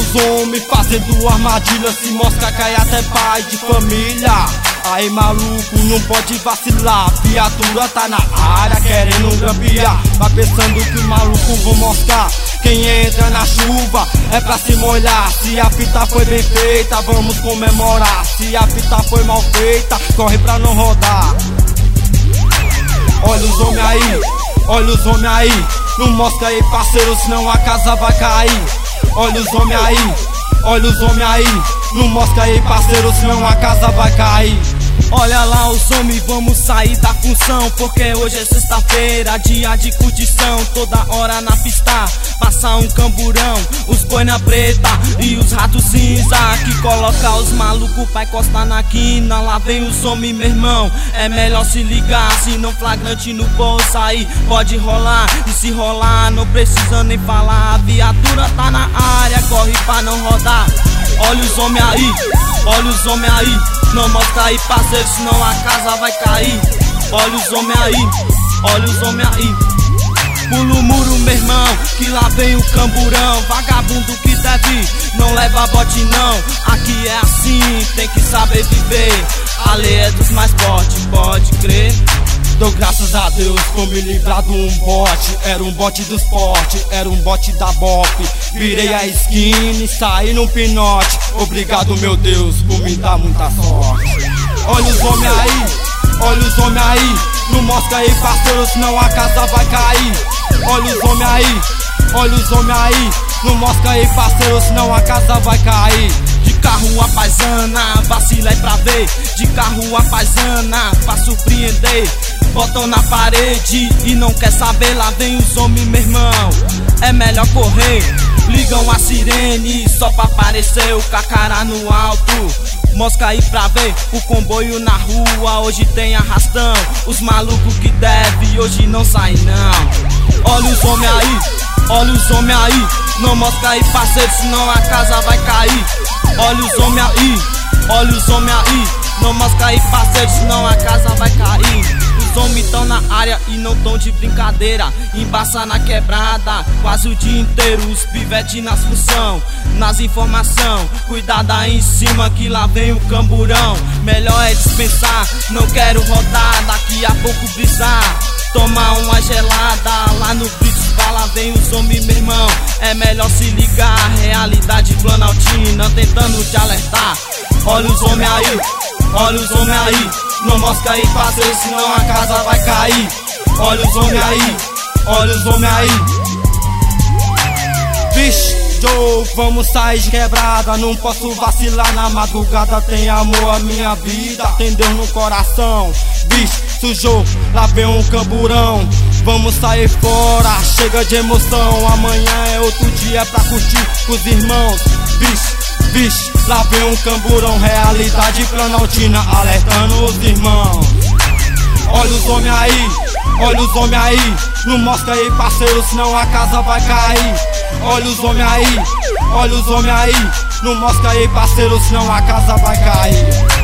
os homens fazendo armadilha, se mosca cai até pai de família. Aí maluco, não pode vacilar, viatura tá na área querendo grampear. Vai pensando que o maluco vou mostrar, quem entra na chuva é pra se molhar. Se a fita foi bem feita, vamos comemorar. Se a fita foi mal feita, corre pra não rodar. Olha os homens aí, olha os homens aí, não mosca aí parceiro, senão a casa vai cair. Olha os homens aí, olha os homens aí, não mosca aí parceiro, senão a casa vai cair. Olha lá os homens, vamos sair da função, porque hoje é sexta-feira, dia de curtição. Toda hora na pista, passar um camburão, os boina preta e os ratos cinza, que coloca os malucos pra encostar na quina. Lá vem os homens, meu irmão, é melhor se ligar, se não flagrante no bolso aí pode rolar. E se rolar, não precisa nem falar, a viatura tá na área, corre pra não rodar. Olha os homens aí, olha os homens aí, não mostra aí parceiro, senão a casa vai cair. Olha os homens aí, olha os homens aí, pula o muro meu irmão, que lá vem o camburão. Vagabundo que deve, não leva bote não, aqui é assim, tem que saber viver. A lei é dos mais fortes, pode crer. Dou graças a Deus por me livrar de um bote. Era um bote do esporte, era um bote da Bop. Virei a esquina e saí num pinote. Obrigado meu Deus por me dar muita sorte. Olha os homens aí, olha os homens aí, não mosca aí parceiro, senão a casa vai cair. Olha os homens aí, olha os homens aí, não mosca aí parceiro, senão a casa vai cair. De carro a paisana, vacila é pra ver. De carro a paisana, pra surpreender. Botam na parede e não quer saber, lá vem os homens meu irmão, é melhor correr. Ligam a sirene só pra aparecer o cacará no alto. Mosca aí pra ver o comboio na rua, hoje tem arrastão. Os malucos que deve hoje não saem não. Olha os homens aí, olha os homens aí, não mosca aí parceiro, senão a casa vai cair. Olha os homens aí, olha os homens aí, não mosca aí parceiro, senão a casa vai cair. Os homens tão na área e não tão de brincadeira, embaça na quebrada quase o dia inteiro. Os pivete nas função, nas informação, cuidado aí em cima que lá vem o camburão. Melhor é dispensar, não quero rodar, daqui a pouco brisar, tomar uma gelada lá no Brits. Lá vem os homens meu irmão, é melhor se ligar, realidade planaltina tentando te alertar. Olha os homens aí, olha os homens aí, não mosca aí parceiro, senão a casa vai cair. Olha os homens aí, olha os homens aí. Vixe, Joe, vamos sair de quebrada, não posso vacilar na madrugada. Tem amor a minha vida, tem Deus no coração. Vixe, sujou, lá vem um camburão, vamos sair fora, chega de emoção. Amanhã é outro dia pra curtir com os irmãos. Vixe, vixe, lá vem um camburão, realidade planaltina alertando os irmãos. Olha os homens aí, olha os homens aí, não mostra aí parceiro, senão a casa vai cair. Olha os homens aí, olha os homens aí, não mostra aí parceiro, senão a casa vai cair.